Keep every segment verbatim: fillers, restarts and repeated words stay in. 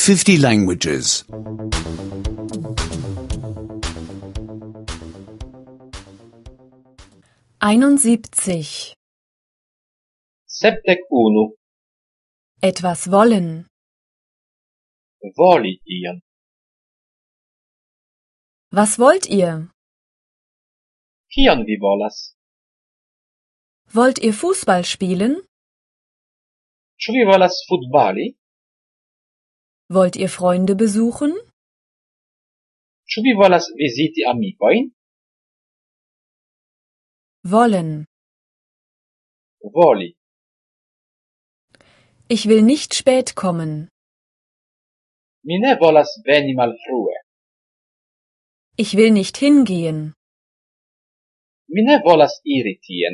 fifty languages. einundsiebzig. Sepdek unu. Etwas wollen. Voli ion. Was wollt ihr? Kion vi volas? Wollt ihr Fußball spielen? Ĉu vi volas futbali? Wollt ihr Freunde besuchen? Ĉu vi volas viziti amikojn? Wollen. Voli. Ich will nicht spät kommen. Mi ne volas veni malfrue. Ich will nicht hingehen. Mi ne volas iri tien.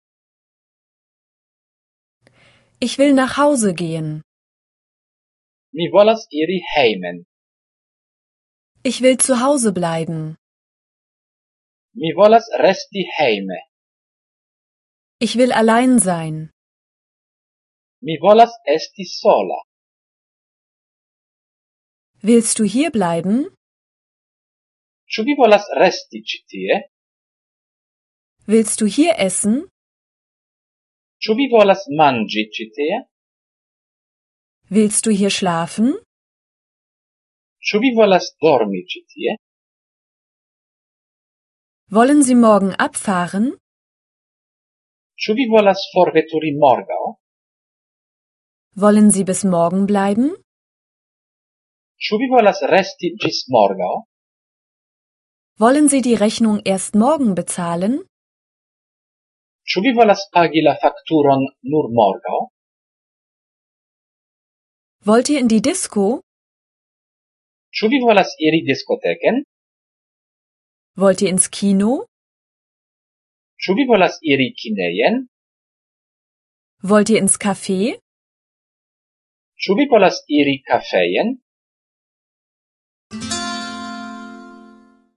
Ich will nach Hause gehen. Mi volas iri hejmen. Ich will zu Hause bleiben. Mi volas resti hejme. Ich will allein sein. Mi volas esti sola. Willst du hier bleiben? Ĉu vi volas resti ĉi tie? Willst du hier essen? Ĉu vi volas manĝi ĉi tie? Willst du hier schlafen? Ĉu vi volas dormi ĉi tie? Wollen Sie morgen abfahren? Ĉu vi volas forveturi morgaŭ? Wollen Sie bis morgen bleiben? Ĉu vi volas resti ĝis morgaŭ? Wollen Sie die Rechnung erst morgen bezahlen? Ĉu vi volas pagi la fakturon nur morgaŭ? Wollt ihr in die Disco? Ĉu vi volas iri diskoteken? Wollt ihr ins Kino? Ĉu vi volas iri kinejen? Wollt ihr ins Café? Ĉu vi volas iri kafejen?